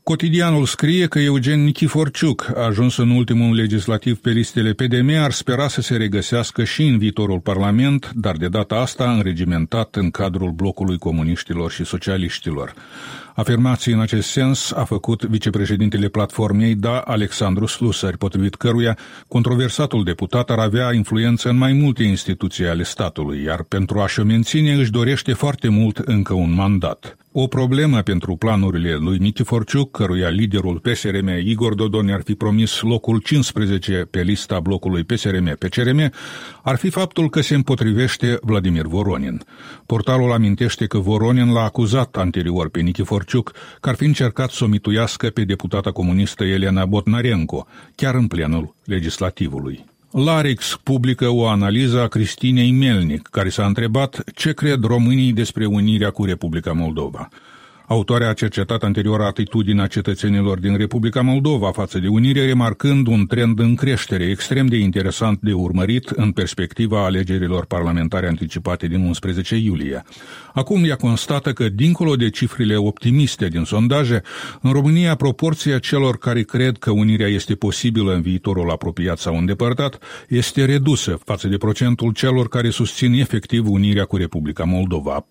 Cotidianul scrie că Eugen Nichiforciuc, ajuns în ultimul legislativ pe listele PDM, ar spera să se regăsească și în viitorul Parlament, dar de data asta înregimentat în cadrul blocului comuniștilor și socialiștilor. Afirmații în acest sens a făcut vicepreședintele platformei DA, Alexandru Slusări, potrivit căruia controversatul deputat ar avea influență în mai multe instituții ale statului, iar pentru a-și o menține își dorește foarte mult încă un mandat. O problemă pentru planurile lui Nichiforciuc, căruia liderul PSRM Igor Dodon ar fi promis locul 15 pe lista blocului PSRM-PCRM, ar fi faptul că se împotrivește Vladimir Voronin. Portalul amintește că Voronin l-a acuzat anterior pe Nichiforciuc că ar fi încercat să o mituiască pe deputata comunistă Elena Botnarenko, chiar în plenul legislativului. Larix publică o analiză a Cristinei Melnic, care s-a întrebat ce cred românii despre unirea cu Republica Moldova. Autoarea a cercetat anterior atitudinea cetățenilor din Republica Moldova față de unire, remarcând un trend în creștere extrem de interesant de urmărit în perspectiva alegerilor parlamentare anticipate din 11 iulie. Acum ea constată că, dincolo de cifrele optimiste din sondaje, în România proporția celor care cred că unirea este posibilă în viitorul apropiat sau îndepărtat este redusă față de procentul celor care susțin efectiv unirea cu Republica Moldova,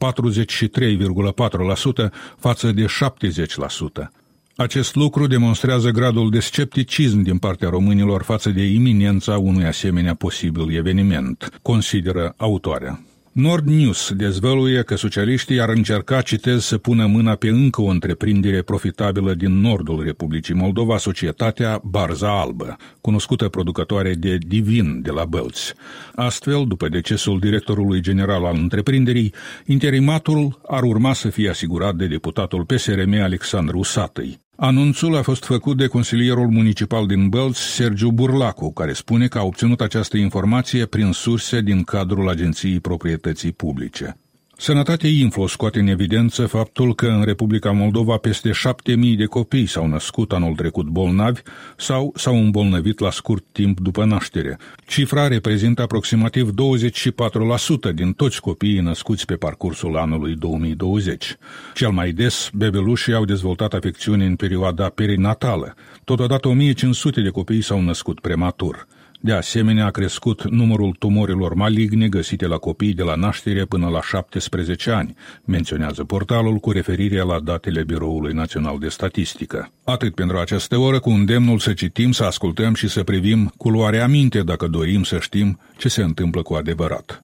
43,4% față de 70%. Acest lucru demonstrează gradul de scepticism din partea românilor față de iminența unui asemenea posibil eveniment, consideră autoarea. Nord News dezvăluie că socialiștii ar încerca, citez, să pună mâna pe încă o întreprindere profitabilă din nordul Republicii Moldova, societatea Barza Albă, cunoscută producătoare de divin de la Bălți. Astfel, după decesul directorului general al întreprinderii, interimatul ar urma să fie asigurat de deputatul PSRM Alexandru Satăi. Anunțul a fost făcut de consilierul municipal din Bălți, Sergiu Burlacu, care spune că a obținut această informație prin surse din cadrul Agenției Proprietății Publice. Sănătate Info scoate în evidență faptul că în Republica Moldova peste 7.000 de copii s-au născut anul trecut bolnavi sau s-au îmbolnăvit la scurt timp după naștere. Cifra reprezintă aproximativ 24% din toți copiii născuți pe parcursul anului 2020. Cel mai des, bebelușii au dezvoltat afecțiuni în perioada perinatală. Totodată 1.500 de copii s-au născut prematur. De asemenea, a crescut numărul tumorilor maligne găsite la copii de la naștere până la 17 ani, menționează portalul cu referire la datele Biroului Național de Statistică. Atât pentru această oră, cu îndemnul să citim, să ascultăm și să privim cu luare aminte dacă dorim să știm ce se întâmplă cu adevărat.